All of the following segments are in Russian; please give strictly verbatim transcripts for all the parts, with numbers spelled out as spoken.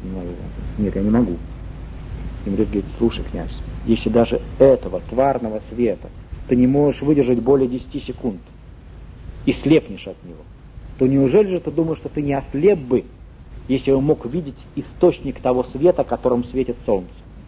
Не могу. Нет, я не могу. И мудрец говорит: слушай, князь, если даже этого тварного света ты не можешь выдержать более десяти секунд и слепнешь от него, то неужели же ты думаешь, что ты не ослеп бы, если бы мог видеть источник того света, которым светит солнце?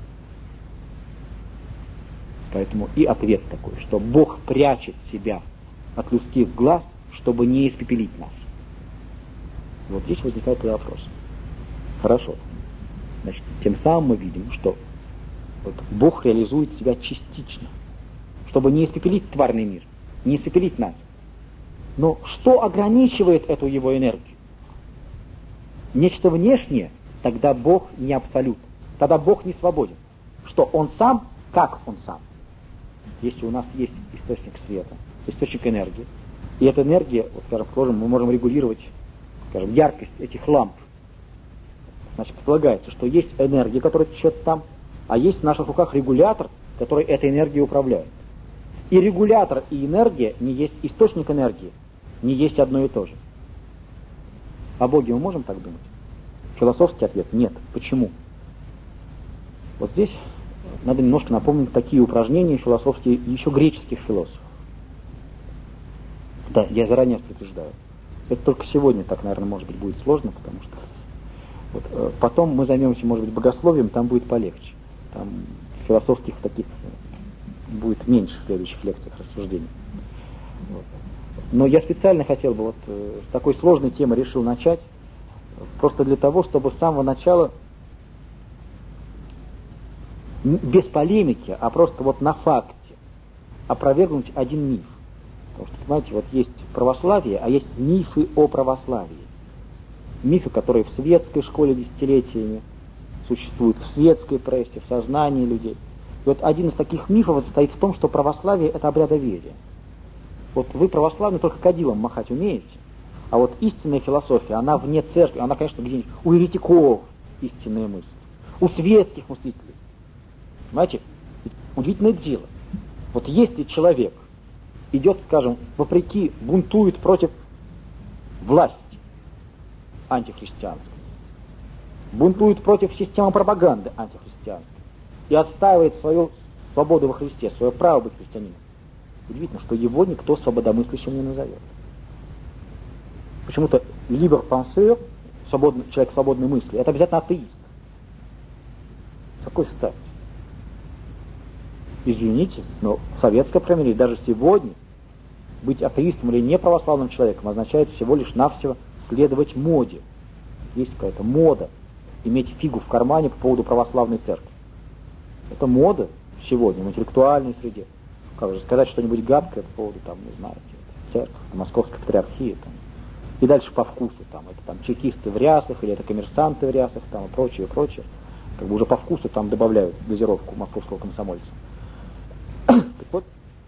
Поэтому и ответ такой, что Бог прячет себя от людских глаз, чтобы не испепелить нас. Вот здесь возникает вопрос. Хорошо. Значит, тем самым мы видим, что вот Бог реализует себя частично, чтобы не испепелить тварный мир, не испепелить нас. Но что ограничивает эту его энергию? Нечто внешнее, тогда Бог не абсолют, тогда Бог не свободен. Что Он сам, как Он сам? Если у нас есть источник света, источник энергии, и эта энергия, вот, скажем, скажем, мы можем регулировать, скажем, яркость этих ламп. Значит, предполагается, что есть энергия, которая течет там, а есть в наших руках регулятор, который этой энергией управляет. И регулятор, и энергия не есть источник энергии, не есть одно и то же. О Боге мы можем так думать? Философский ответ – нет. Почему? Вот здесь надо немножко напомнить такие упражнения философские еще греческих философов. Да, я заранее предупреждаю. Это только сегодня так, наверное, может быть, будет сложно, потому что вот, э, потом мы займемся, может быть, богословием, там будет полегче. Там философских таких будет меньше в следующих лекциях рассуждений. Вот. Но я специально хотел бы вот э, с такой сложной темы решил начать, просто для того, чтобы с самого начала без полемики, а просто вот на факте опровергнуть один миф. Потому что, понимаете, вот есть православие, а есть мифы о православии. Мифы, которые в светской школе десятилетиями существуют, в светской прессе, в сознании людей. И вот один из таких мифов состоит в том, что православие – это обрядоверие. Вот вы, православные, только кадилом махать умеете, а вот истинная философия, она вне церкви, она, конечно, где-нибудь у еретиков истинная мысль, у светских мыслителей. Понимаете, удивительное дело. Вот если человек идет, скажем, вопреки, бунтует против власти антихристианской, бунтует против системы пропаганды антихристианской и отстаивает свою свободу во Христе, свое право быть христианином, удивительно, что его никто свободомыслящим не назовет. Почему-то libre penseur, свободный, человек свободной мысли, это обязательно атеист. С какой стати? Извините, но в советское время, даже сегодня, быть атеистом или неправославным человеком означает всего лишь навсего следовать моде. Есть какая-то мода, иметь фигу в кармане по поводу православной церкви. Это мода сегодня в интеллектуальной среде. Как же сказать что-нибудь гадкое по поводу, там, не знаю, церкви, Московской патриархии, там. И дальше по вкусу, там, это там чекисты в рясах, или это коммерсанты в рясах, там, и прочее, прочее. Как бы уже по вкусу там добавляют дозировку московского комсомольца. Так вот,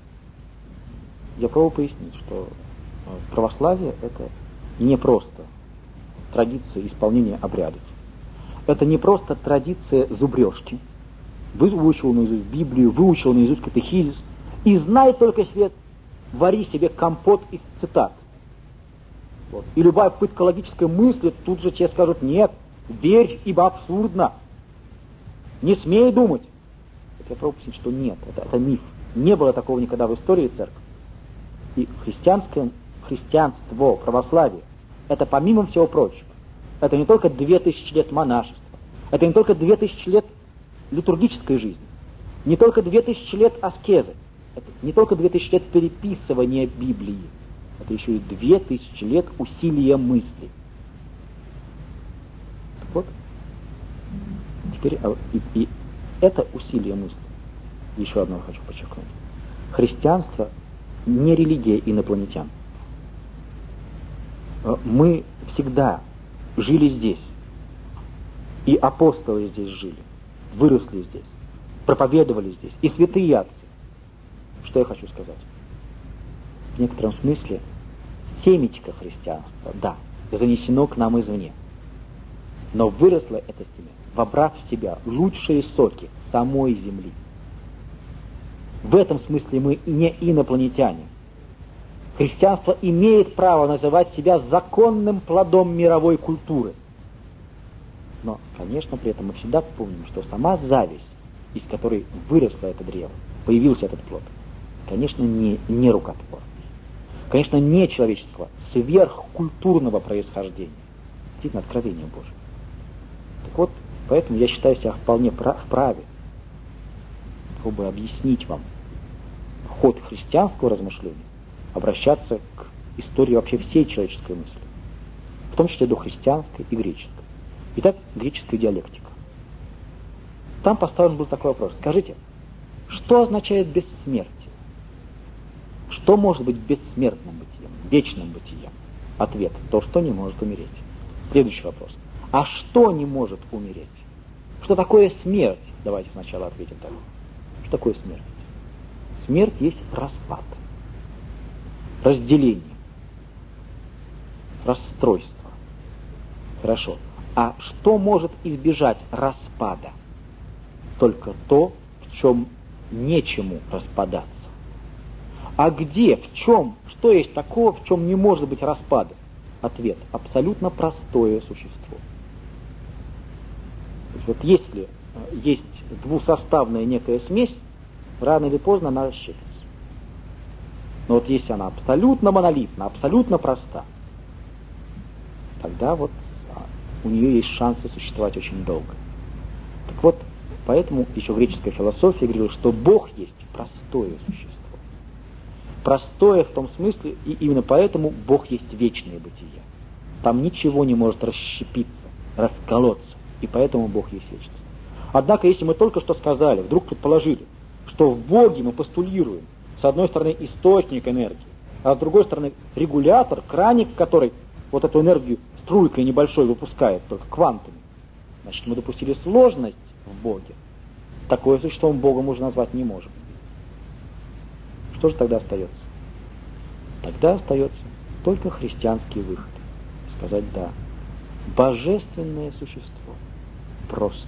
я пробую пояснить, что православие – это не просто традиция исполнения обрядов. Это не просто традиция зубрежки. Выучил наизусть Библию, выучил наизусть катехизис, и знай только себе, вари себе компот из цитат. Вот. И любая попытка логической мысли, тут же тебе скажут: нет, верь, ибо абсурдно. Не смей думать. Я пробую пояснить, что нет, это, это миф. Не было такого никогда в истории церкви. И христианское, христианство, православие, это помимо всего прочего, это не только две тысячи лет монашества, это не только две тысячи лет литургической жизни, не только две тысячи лет аскезы, это не только две тысячи лет переписывания Библии, это еще и две тысячи лет усилия мысли. Так вот, теперь и, и это усилие мысли. Еще одно хочу подчеркнуть. Христианство не религия инопланетян. Мы всегда жили здесь, и апостолы здесь жили, выросли здесь, проповедовали здесь, и святые отцы. Что я хочу сказать? В некотором смысле семечко христианства, да, занесено к нам извне. Но выросло это семя, вобрав в себя лучшие соки самой земли. В этом смысле мы не инопланетяне. Христианство имеет право называть себя законным плодом мировой культуры. Но, конечно, при этом мы всегда помним, что сама зависть, из которой выросло это древо, появился этот плод, конечно, не, не рукотворный. Конечно, не человеческого, сверхкультурного происхождения. Действительно, откровение Божие. Так вот, поэтому я считаю себя вполне вправе, чтобы объяснить вам ход христианского размышления, обращаться к истории вообще всей человеческой мысли, в том числе дохристианской и греческой. Итак, греческая диалектика. Там поставлен был такой вопрос. Скажите, что означает бессмертие? Что может быть бессмертным бытием, вечным бытием? Ответ – то, что не может умереть. Следующий вопрос. А что не может умереть? Что такое смерть? Давайте сначала ответим так. Что такое смерть? Смерть есть распад, разделение, расстройство. Хорошо. А что может избежать распада? Только то, в чем нечему распадаться. А где, в чем, что есть такого, в чем не может быть распада? Ответ – абсолютно простое существо. То есть, вот если есть двусоставная некая смесь, рано или поздно она расщепится. Но вот если она абсолютно монолитна, абсолютно проста, тогда вот у нее есть шансы существовать очень долго. Так вот, поэтому еще греческая философия говорила, что Бог есть простое существо. Простое в том смысле, и именно поэтому Бог есть вечное бытие. Там ничего не может расщепиться, расколоться, и поэтому Бог есть вечность. Однако, если мы только что сказали, вдруг предположили, что в Боге мы постулируем, с одной стороны, источник энергии, а с другой стороны, регулятор, краник, который вот эту энергию струйкой небольшой выпускает, только квантами, значит, мы допустили сложность в Боге. Такое существом Богом уже назвать не можем. Что же тогда остается? Тогда остается только христианский выход. Сказать «да». Божественное существо. Просто.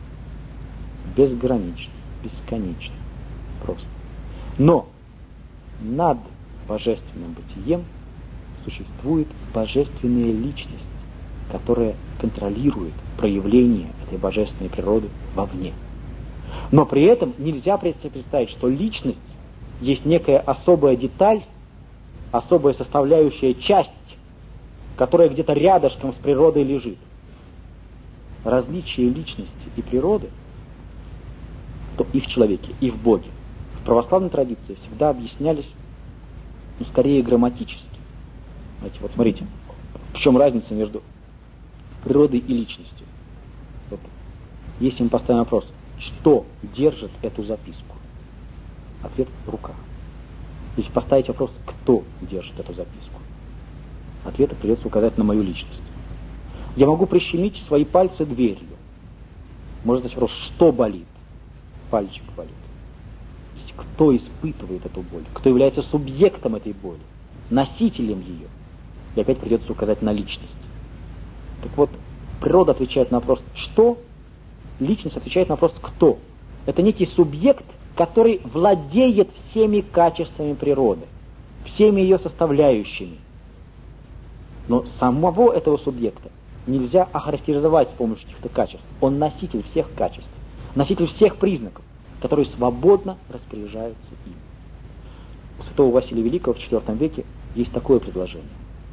Безгранично. Бесконечно. Просто. Но над божественным бытием существует божественная личность, которая контролирует проявление этой божественной природы вовне. Но при этом нельзя представить, что личность есть некая особая деталь, особая составляющая часть, которая где-то рядышком с природой лежит. Различие личности и природы, то и в человеке, и в Боге, в православной традиции всегда объяснялись, ну, скорее грамматически. Знаете, вот смотрите, в чем разница между природой и личностью. Вот. Если мы поставим вопрос, что держит эту записку? Ответ – рука. Если поставить вопрос, кто держит эту записку? Ответа придется указать на мою личность. Я могу прищемить свои пальцы дверью. Можно задать вопрос, что болит? Пальчик болит. Кто испытывает эту боль? Кто является субъектом этой боли? Носителем ее? И опять придется указать на личность. Так вот, природа отвечает на вопрос «что?», личность отвечает на вопрос «кто?». Это некий субъект, который владеет всеми качествами природы, всеми ее составляющими. Но самого этого субъекта нельзя охарактеризовать с помощью каких-то качеств. Он носитель всех качеств, носитель всех признаков, которые свободно распоряжаются им. У святого Василия Великого в четвёртом веке есть такое предложение.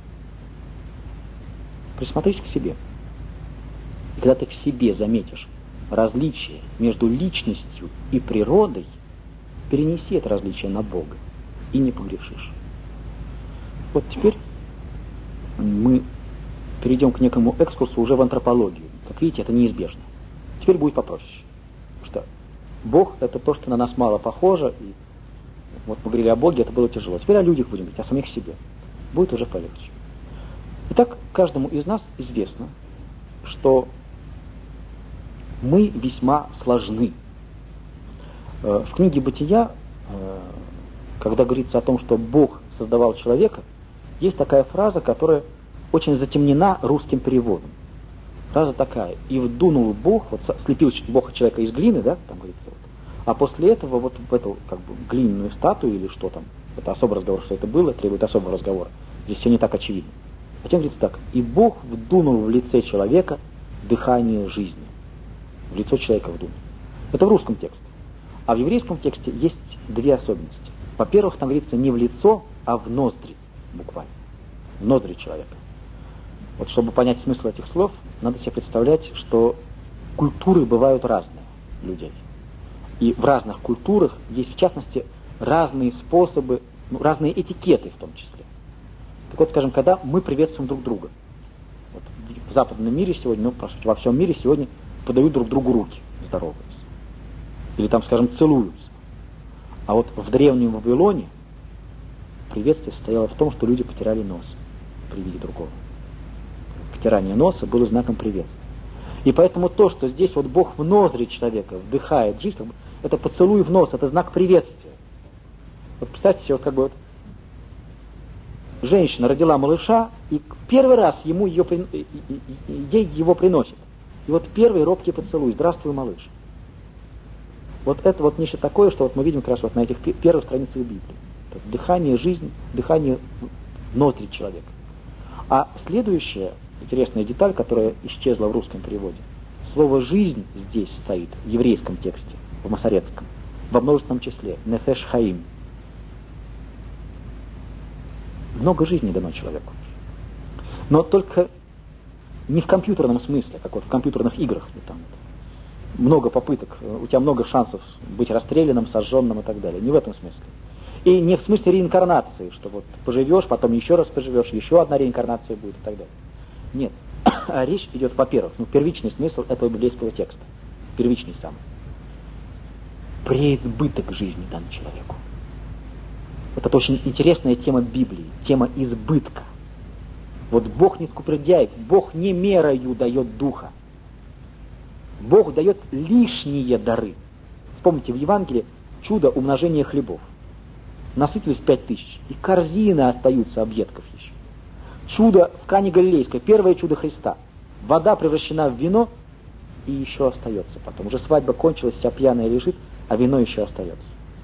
Присмотрись к себе. И когда ты в себе заметишь различие между личностью и природой, перенеси это различие на Бога и не погрешишь. Вот теперь мы перейдем к некому экскурсу уже в антропологию. Как видите, это неизбежно. Теперь будет попроще. Потому что Бог — это то, что на нас мало похоже, и вот мы говорили о Боге, это было тяжело. Теперь о людях будем говорить, о самих себе. Будет уже полегче. Итак, каждому из нас известно, что мы весьма сложны. В книге «Бытия», когда говорится о том, что Бог создавал человека, есть такая фраза, которая очень затемнена русским переводом. Фраза такая: «И вдунул Бог», вот слепил Бог человека из глины, да, там говорится, вот, а после этого вот в эту как бы глиняную статую или что там, это особый разговор, что это было, требует особого разговора. Здесь все не так очевидно. Затем говорится так: «И Бог вдунул в лице человека дыхание жизни в лицо человека в думе. Это в русском тексте. А в еврейском тексте есть две особенности. Во-первых, там говорится не в лицо, а в ноздри, буквально. В ноздри человека. Вот чтобы понять смысл этих слов, надо себе представлять, что культуры бывают разные людей. И в разных культурах есть, в частности, разные способы, ну, разные этикеты в том числе. Так вот, скажем, когда мы приветствуем друг друга. Вот в западном мире сегодня, ну, по сути, во всем мире сегодня подают друг другу руки, здороваются. Или там, скажем, целуются. А вот в древнем Вавилоне приветствие состояло в том, что люди потирали нос при виде другого. Потирание носа было знаком приветствия. И поэтому то, что здесь вот Бог в ноздри человека вдыхает жизнь, как бы, это поцелуй в нос, это знак приветствия. Вот представьте себе, вот как бы вот женщина родила малыша, и первый раз ему ее, ей его приносит. И вот первый робкий поцелуй. Здравствуй, малыш. Вот это вот нечто такое, что вот мы видим как раз вот на этих первых страницах Библии. Дыхание жизни, дыхание ноздри человека. А следующая интересная деталь, которая исчезла в русском переводе. Слово «жизнь» здесь стоит, в еврейском тексте, в масоретском, во множественном числе. Нефеш хаим. Много жизни дано человеку. Но только не в компьютерном смысле, как вот в компьютерных играх. Там много попыток, у тебя много шансов быть расстрелянным, сожженным и так далее. Не в этом смысле. И не в смысле реинкарнации, что вот поживешь, потом еще раз поживешь, еще одна реинкарнация будет и так далее. Нет. А речь идет, во-первых, ну, первичный смысл этого библейского текста. Первичный самый. Преизбыток жизни дан человеку. Это очень интересная тема Библии, тема избытка. Вот Бог не скупердяев, Бог не мерою дает духа. Бог дает лишние дары. Вспомните, в Евангелии чудо умножения хлебов. Насытились пять тысяч, и корзины остаются объедков еще. Чудо в Кане Галилейской, первое чудо Христа. Вода превращена в вино, и еще остается потом. Уже свадьба кончилась, вся пьяная лежит, а вино еще остается.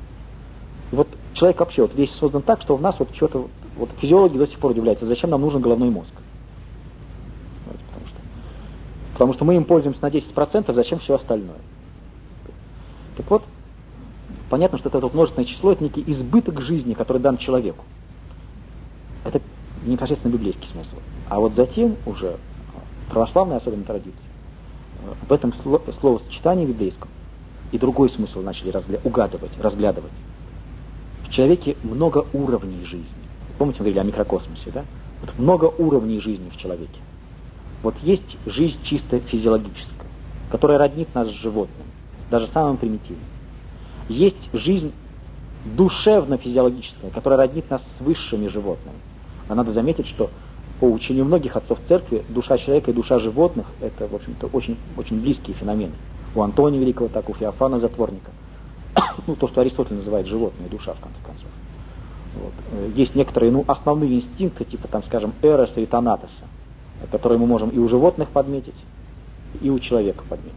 И вот человек вообще вот весь создан так, что в нас вот что-то, вот физиологи до сих пор удивляются, зачем нам нужен головной мозг. Вот, потому, что, потому что мы им пользуемся на десять процентов, зачем все остальное. Так вот, понятно, что это вот множественное число, это некий избыток жизни, который дан человеку. Это непосредственно библейский смысл. А вот затем уже православная особенно традиция в этом словосочетании библейском и другой смысл начали разгля- угадывать, разглядывать. В человеке много уровней жизни. Помните, мы говорили о микрокосмосе, да? Вот много уровней жизни в человеке. Вот есть жизнь чисто физиологическая, которая роднит нас с животным, даже самым примитивным. Есть жизнь душевно-физиологическая, которая роднит нас с высшими животными. А надо заметить, что по учению многих отцов церкви душа человека и душа животных – это, в общем-то, очень, очень близкие феномены. У Антония Великого, так у Феофана Затворника. Ну, то, что Аристотель называет животная душа, в конце концов. Вот. Есть некоторые, ну, основные инстинкты, типа, там, скажем, эроса и танатоса, которые мы можем и у животных подметить, и у человека подметить.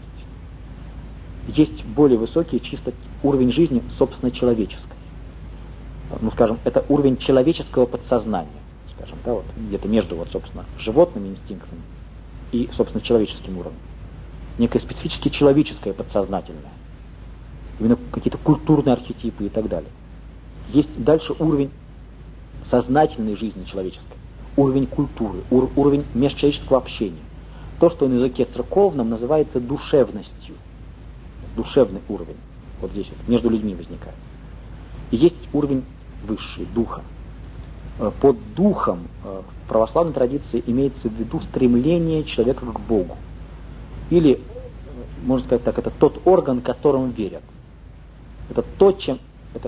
Есть более высокий чисто уровень жизни, собственно, человеческой. Ну, скажем, это уровень человеческого подсознания, скажем, да, вот, где-то между, вот, собственно, животными инстинктами и, собственно, человеческим уровнем. Некое специфически человеческое подсознательное. Именно какие-то культурные архетипы и так далее. Есть дальше уровень сознательной жизни человеческой, уровень культуры, ур- уровень межчеловеческого общения. То, что на языке церковном называется душевностью. Душевный уровень. Вот здесь вот, между людьми возникает. И есть уровень высший, духа. Под духом в православной традиции имеется в виду стремление человека к Богу. Или, можно сказать так, это тот орган, которому верят. Это то, чем... Это,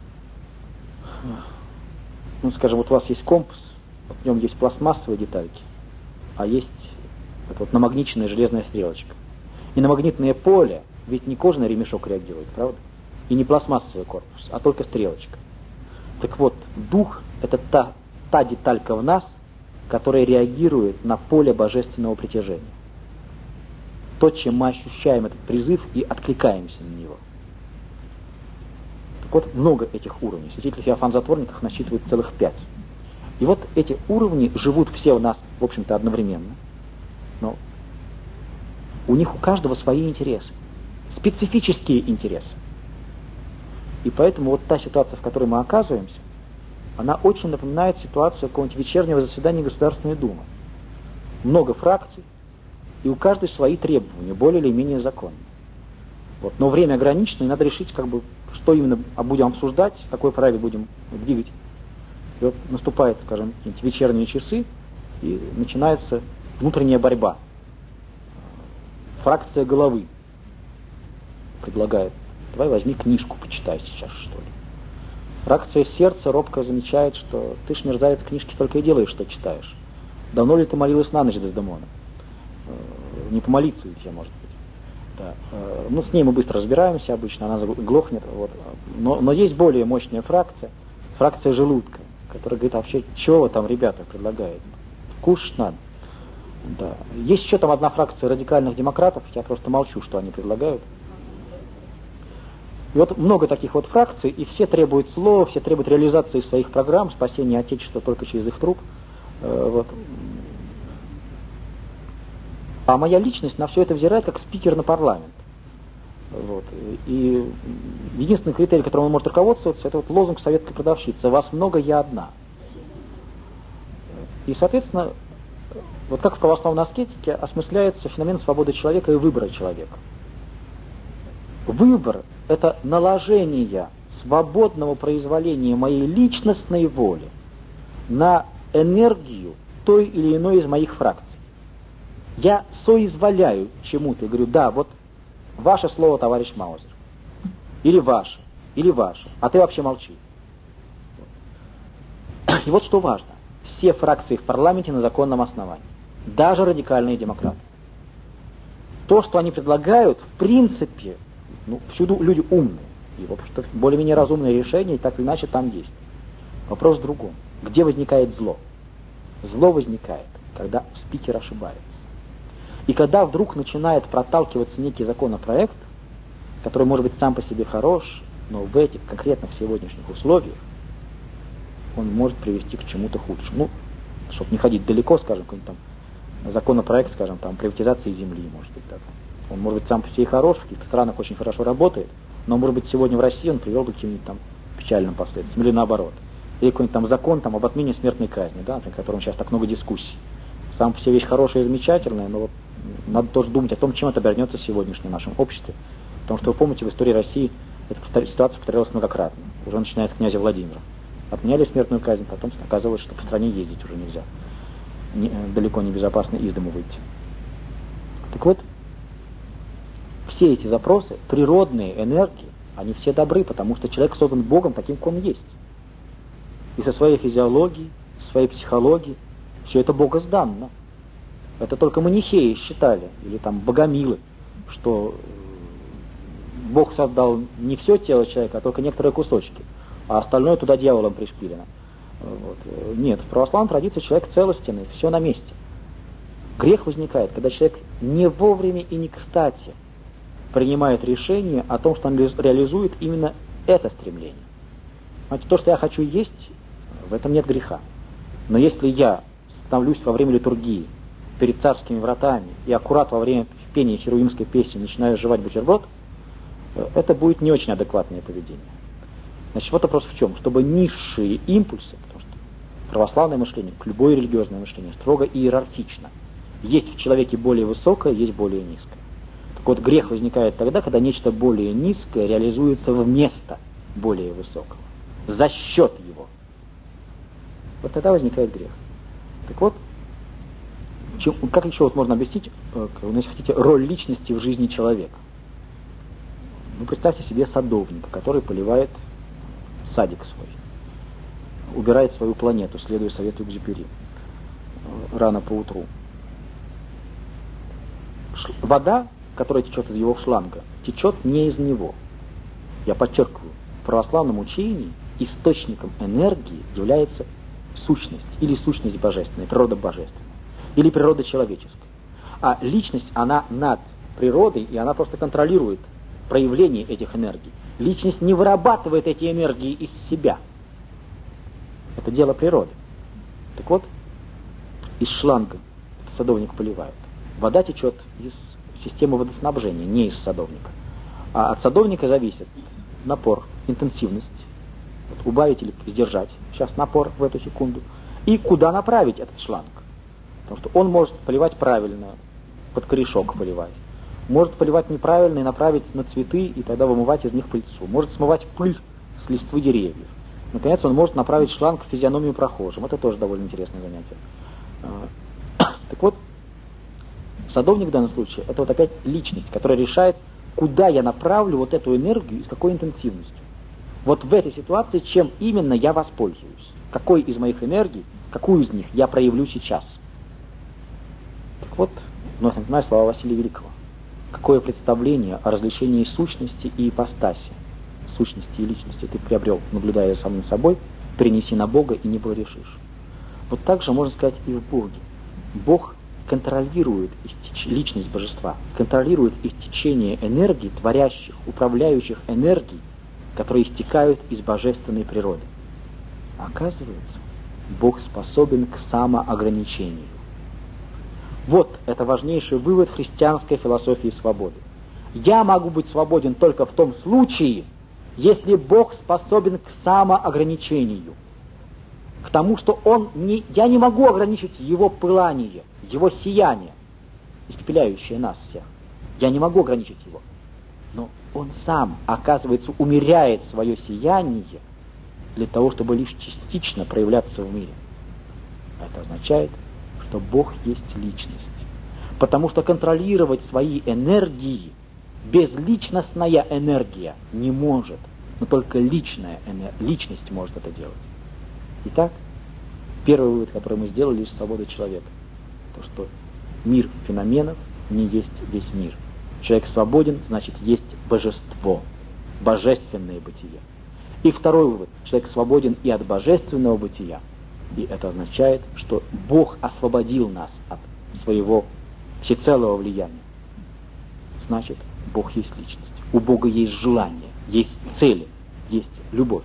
ну, скажем, вот у вас есть компас, в нем есть пластмассовые детальки, а есть это вот намагниченная железная стрелочка. И на магнитное поле ведь не кожаный ремешок реагирует, правда? И не пластмассовый корпус, а только стрелочка. Так вот, дух — это та, та деталька в нас, которая реагирует на поле божественного притяжения. То, чем мы ощущаем этот призыв и откликаемся на него. Так вот, много этих уровней. Святитель Феофан Затворник их насчитывает целых пять. И вот эти уровни живут все у нас, в общем-то, одновременно. Но у них у каждого свои интересы, специфические интересы. И поэтому вот та ситуация, в которой мы оказываемся, она очень напоминает ситуацию какого-нибудь вечернего заседания Государственной Думы. Много фракций, и у каждой свои требования, более или менее законные. Вот. Но время ограничено, и надо решить, как бы, что именно будем обсуждать, какой правило будем двигать. И вот наступают, скажем, какие-нибудь вечерние часы, и начинается внутренняя борьба. Фракция головы предлагает: давай возьми книжку, почитай сейчас, что ли. Фракция сердца робко замечает, что ты ж, мерзавец, книжки только и делаешь, что читаешь. Давно ли ты молилась на ночь, Дездемона? Не помолиться у тебя, может быть. Да. Ну, с ней мы быстро разбираемся обычно, она глохнет. Вот. Но, но есть более мощная фракция, фракция желудка, которая говорит: а вообще, чего вы там, ребята, предлагаете? Кушать надо. Да. Есть еще там одна фракция радикальных демократов, я просто молчу, что они предлагают. И вот много таких вот фракций, и все требуют слова, все требуют реализации своих программ, спасения Отечества только через их труп. Вот. А моя личность на все это взирает как спикер на парламент. Вот. И единственный критерий, которым он может руководствоваться, это вот лозунг советской продавщицы: «Вас много, я одна». И, соответственно, вот как в православной аскетике осмысляется феномен свободы человека и выбора человека. Выбор — это наложение свободного произволения моей личностной воли на энергию той или иной из моих фракций. Я соизволяю чему-то и говорю: да, вот ваше слово, товарищ Маузер, или ваше, или ваше, а ты вообще молчи. И вот что важно: все фракции в парламенте на законном основании, даже радикальные демократы. То, что они предлагают, в принципе, ну, всюду люди умные, и, в общем-то, более-менее разумные решения, и так или иначе там есть. Вопрос в другом: где возникает зло? Зло возникает, когда спикер ошибается. И когда вдруг начинает проталкиваться некий законопроект, который может быть сам по себе хорош, но в этих конкретных сегодняшних условиях он может привести к чему-то худшему. Ну, чтобы не ходить далеко, скажем, какой-нибудь там законопроект, скажем, там, приватизации земли, может быть, так. Он может быть сам по себе хорош, в каких-то странах очень хорошо работает, но, может быть, сегодня в России он привел бы к каким-нибудь там печальным последствиям, или наоборот. Или какой-нибудь там закон там, об отмене смертной казни, да, о котором сейчас так много дискуссий. Сам по себе вещь хорошая и замечательная, но вот надо тоже думать о том, чем это обернется в сегодняшнем нашем обществе. Потому что, вы помните, в истории России эта ситуация повторялась многократно, уже начиная с князя Владимира. Отменяли смертную казнь, потом оказывалось, что по стране ездить уже нельзя. Не, далеко не безопасно из дому выйти. Так вот, все эти запросы, природные энергии, они все добры, потому что человек создан Богом таким, как он есть. И со своей физиологией, со своей психологией, все это богозданно. Это только манихеи считали, или там богомилы, что Бог создал не все тело человека, а только некоторые кусочки, а остальное туда дьяволом пришпилено. Вот. Нет, в православной традиции человек целостный, все на месте. Грех возникает, когда человек не вовремя и не кстати принимает решение о том, что он реализует именно это стремление. Знаете, то, что я хочу есть, в этом нет греха. Но если я становлюсь во время литургии перед царскими вратами и аккурат во время пения херувимской песни начинаю жевать бутерброд, это будет не очень адекватное поведение. Значит, вот вопрос в чем? Чтобы низшие импульсы, потому что православное мышление, любое религиозное мышление строго иерархично. Есть в человеке более высокое, есть более низкое. Так вот, грех возникает тогда, когда нечто более низкое реализуется вместо более высокого, за счет его. Вот тогда возникает грех. Так вот, чем, как еще вот можно объяснить, если хотите, роль личности в жизни человека? Ну, представьте себе садовника, который поливает садик свой, убирает свою планету, следуя совету Экзюпери, рано поутру. Вода, которая течет из его шланга, течет не из него. Я подчеркиваю, в православном учении источником энергии является сущность, или сущность божественная, природа божественная, или природа человеческая. А личность, она над природой, и она просто контролирует проявление этих энергий. Личность не вырабатывает эти энергии из себя. Это дело природы. Так вот, из шланга садовник поливает. Вода течет из системы водоснабжения, не из садовника. А от садовника зависит напор, интенсивность, вот убавить или сдержать сейчас напор в эту секунду, и куда направить этот шланг. Потому что он может поливать правильно, под корешок поливать, может поливать неправильно и направить на цветы, и тогда вымывать из них пыльцу, может смывать пыль с листвы деревьев. Наконец, он может направить шланг в физиономию прохожим. Это тоже довольно интересное занятие. Так вот, садовник в данном случае — это вот опять личность, которая решает, куда я направлю вот эту энергию и с какой интенсивностью. Вот в этой ситуации чем именно я воспользуюсь? Какой из моих энергий, какую из них я проявлю сейчас? Так вот, вновь напоминаю слова Василия Великого. Какое представление о различении сущности и ипостаси, сущности и личности ты приобрел, наблюдая за самим собой, перенеси на Бога и не погрешишь. Вот так же можно сказать и в Боге. Бог контролирует истеч... личность божества, контролирует истечение энергии, творящих, управляющих энергий, которые истекают из божественной природы. Оказывается, Бог способен к самоограничению. Вот это важнейший вывод христианской философии свободы. Я могу быть свободен только в том случае, если Бог способен к самоограничению. К тому, что он не, я не могу ограничить его пылание, его сияние, испепеляющее нас всех. Я не могу ограничить его. Но он сам, оказывается, умеряет свое сияние для того, чтобы лишь частично проявляться в мире. Это означает, что Бог есть личность. Потому что контролировать свои энергии безличностная энергия не может, но только личная энер... личность может это делать. Итак, первый вывод, который мы сделали из свободы человека, то, что мир феноменов не есть весь мир. Человек свободен, значит, есть божество, божественное бытие. И второй вывод, человек свободен и от божественного бытия, и это означает, что Бог освободил нас от своего всецелого влияния. Значит, Бог есть личность. У Бога есть желание, есть цели, есть любовь.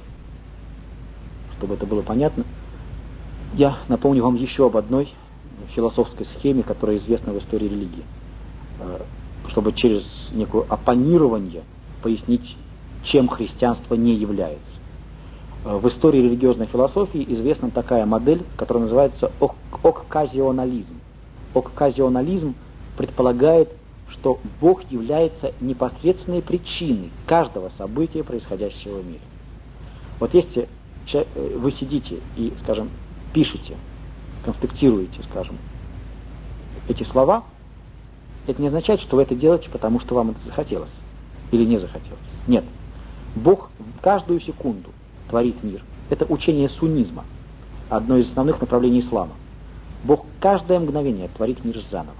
Чтобы это было понятно, я напомню вам еще об одной философской схеме, которая известна в истории религии, чтобы через некое оппонирование пояснить, чем христианство не является. В истории религиозной философии известна такая модель, которая называется окказионализм. Окказионализм предполагает, что Бог является непосредственной причиной каждого события, происходящего в мире. Вот если вы сидите и, скажем, пишете, конспектируете, скажем, эти слова, это не означает, что вы это делаете, потому что вам это захотелось или не захотелось. Нет. Бог в каждую секунду творит мир. Это учение суннизма, одно из основных направлений ислама. Бог каждое мгновение творит мир заново.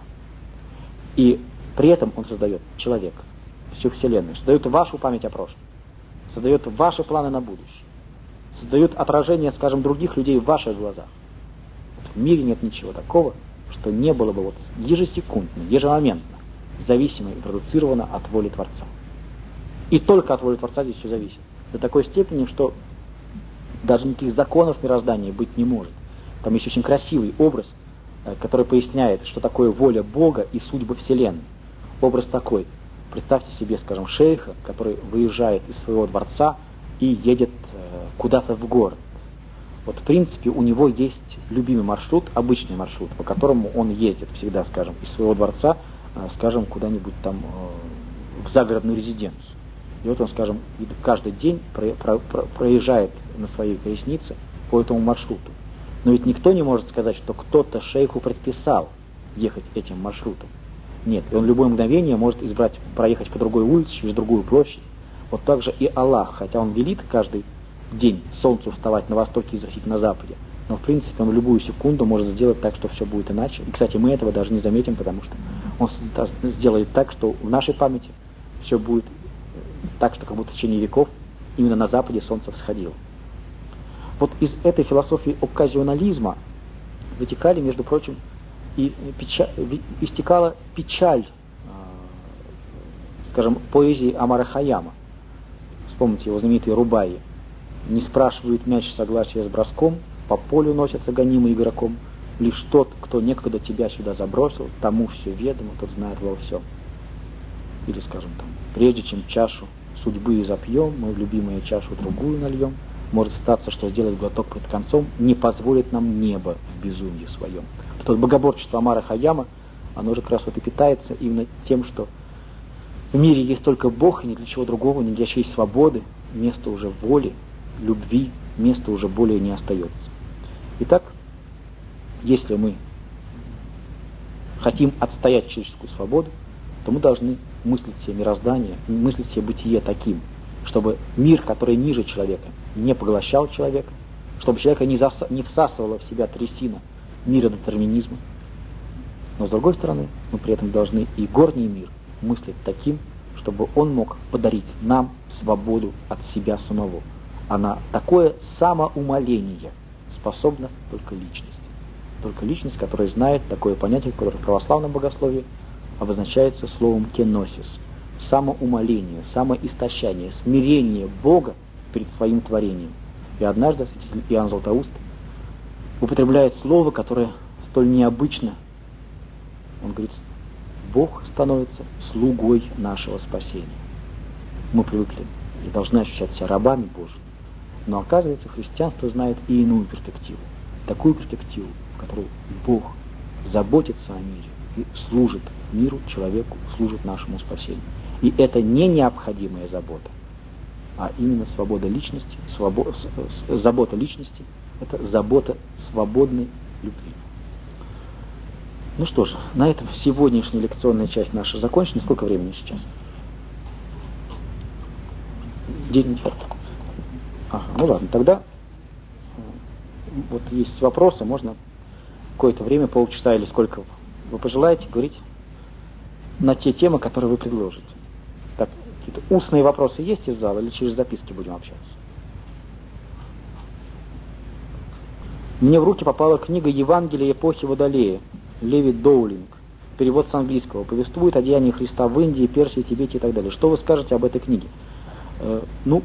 И при этом Он создает человека, всю Вселенную, создает вашу память о прошлом, создает ваши планы на будущее, создает отражение, скажем, других людей в ваших глазах. В мире нет ничего такого, что не было бы вот ежесекундно, ежемоментно зависимо и продуцировано от воли Творца. И только от воли Творца здесь все зависит. До такой степени, что даже никаких законов мироздания быть не может. Там есть очень красивый образ, который поясняет, что такое воля Бога и судьба Вселенной. Образ такой. Представьте себе, скажем, шейха, который выезжает из своего дворца и едет куда-то в город. Вот, в принципе, у него есть любимый маршрут, обычный маршрут, по которому он ездит всегда, скажем, из своего дворца, скажем, куда-нибудь там в загородную резиденцию. И вот он, скажем, каждый день про, про, про, проезжает на своей колеснице по этому маршруту. Но ведь никто не может сказать, что кто-то шейху предписал ехать этим маршрутом. Нет, и он в любое мгновение может избрать проехать по другой улице, через другую площадь. Вот так же и Аллах, хотя Он велит каждый день солнцу вставать на востоке и заходить на западе, но в принципе Он в любую секунду может сделать так, что все будет иначе. И, кстати, мы этого даже не заметим, потому что Он сделает так, что в нашей памяти все будет так, что как будто в течение веков именно на западе солнце всходило. Вот из этой философии окказионализма вытекали, между прочим, и печаль, истекала печаль, скажем, поэзии Омара Хайяма. Вспомните его знаменитые рубаи. Не спрашивают мяч согласия с броском, по полю носятся гонимый игроком. Лишь тот, кто некогда тебя сюда забросил, тому все ведомо, тот знает во всем. Или, скажем, там, прежде чем чашу судьбы запьем, мы в любимую чашу другую нальем. Может статься, что сделать глоток пред концом не позволит нам небо в безумии своем. Это богоборчество Амара Хаяма, оно же как раз вот и питается именно тем, что в мире есть только Бог, и ни для чего другого, ни для чьей свободы, места уже воли, любви, места уже более не остается. Итак, если мы хотим отстоять человеческую свободу, то мы должны мыслить себе мироздание, мыслить себе бытие таким, чтобы мир, который ниже человека, не поглощал человека, чтобы человека не, заса- не всасывала в себя трясина мира детерминизма. Но с другой стороны, мы при этом должны и горний мир мыслить таким, чтобы он мог подарить нам свободу от себя самого. А на такое самоумоление способна только личность. Только личность, которая знает такое понятие, которое в православном богословии обозначается словом кеносис. Самоумоление, самоистощание, смирение Бога перед своим творением. И однажды святитель Иоанн Златоуст употребляет слово, которое столь необычно. Он говорит: Бог становится слугой нашего спасения. Мы привыкли и должны ощущать себя рабами Божьими. Но оказывается, христианство знает и иную перспективу. Такую перспективу, в которой Бог заботится о мире и служит миру, человеку, служит нашему спасению. И это не необходимая забота, а именно свобода личности, свобо... забота личности, это забота свободной любви. Ну что ж, на этом сегодняшняя лекционная часть наша закончена. Сколько времени сейчас? День четвертый. Ага, ну ладно, тогда вот есть вопросы, можно какое-то время, полчаса или сколько вы пожелаете, говорить на те темы, которые вы предложите. Так, какие-то устные вопросы есть из зала или через записки будем общаться? Мне в руки попала книга «Евангелие эпохи Водолея» Леви Доулинг. Перевод с английского. Повествует о деянии Христа в Индии, Персии, Тибете и так далее. Что вы скажете об этой книге? Э, ну,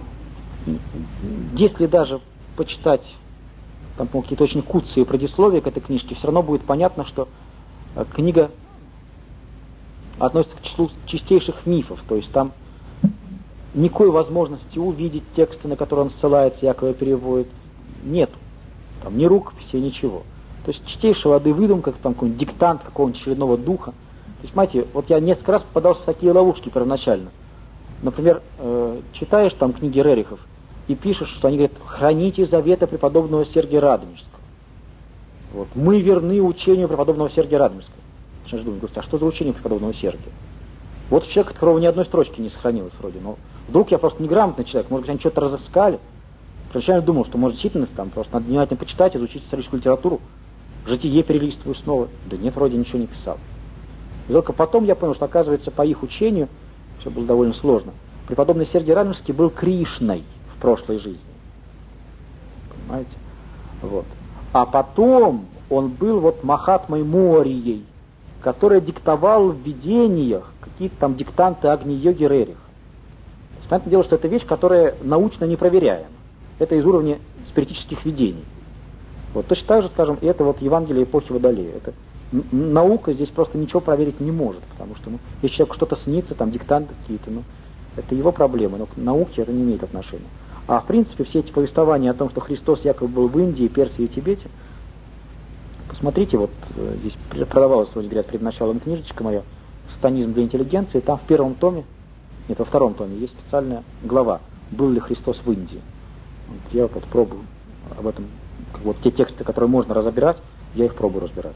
если даже почитать там какие-то очень куцые предисловия к этой книжке, все равно будет понятно, что э, книга относится к числу чистейших мифов. То есть там никакой возможности увидеть тексты, на которые он ссылается, якобы переводит, нет. Там ни рукописи, ничего. То есть чистейшая воды выдумка, там какой-нибудь диктант какого-нибудь очередного духа. То есть, понимаете, вот я несколько раз попадался в такие ловушки первоначально. Например, э, читаешь там книги Рерихов и пишешь, что они говорят: храните заветы преподобного Сергия Радонежского. Вот. Мы верны учению преподобного Сергия Радонежского. Начинаешь думать: а что за учение преподобного Сергия? Вот человек, от которого ни одной строчки не сохранилось вроде, но вдруг я просто неграмотный человек, может быть, они что-то разыскали. Сначала думал, что, может, действительно, там просто надо внимательно почитать, изучить историческую литературу, житие перелистываю снова. Да нет, вроде ничего не писал. И только потом я понял, что, оказывается, по их учению, все было довольно сложно, преподобный Сергий Радонежский был Кришной в прошлой жизни. Понимаете? Вот. А потом он был вот Махатмой Морией, которая диктовала в видениях какие-то там диктанты Агни-йоги Рериха. Понятное дело, что это вещь, которая научно не проверяема. Это из уровня спиритических видений. Вот. Точно так же, скажем, это вот Евангелие эпохи Водолея. Это наука здесь просто ничего проверить не может, потому что, ну, если человеку что-то снится, там диктанты какие-то, ну, это его проблемы, но к науке это не имеет отношения. А в принципе все эти повествования о том, что Христос якобы был в Индии, Персии и Тибете, посмотрите, вот здесь продавалась, вроде говорят, перед началом книжечка моя «Сатанизм для интеллигенции», там в первом томе, нет, во втором томе есть специальная глава «Был ли Христос в Индии?». Вот я вот пробую об этом, вот те тексты, которые можно разбирать, я их пробую разбирать.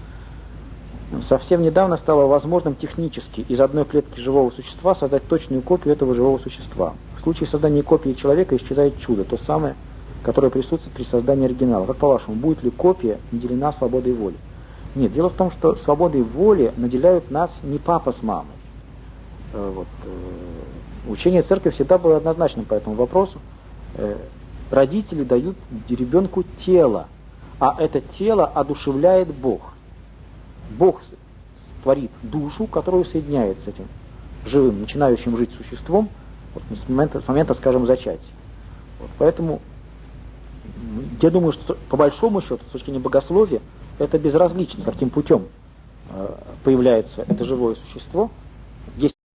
Совсем недавно стало возможным технически из одной клетки живого существа создать точную копию этого живого существа. В случае создания копии человека исчезает чудо, то самое, которое присутствует при создании оригинала. Как по-вашему, будет ли копия наделена свободой воли? Нет, дело в том, что свободой воли наделяют нас не папа с мамой. Вот. Учение церкви всегда было однозначным по этому вопросу. Родители дают ребенку тело, а это тело одушевляет Бог. Бог творит душу, которую соединяет с этим живым, начинающим жить существом вот, с, момента, с момента, скажем, зачатия. Вот, поэтому я думаю, что по большому счету, с точки зрения богословия, это безразлично, каким путем э, появляется это живое существо,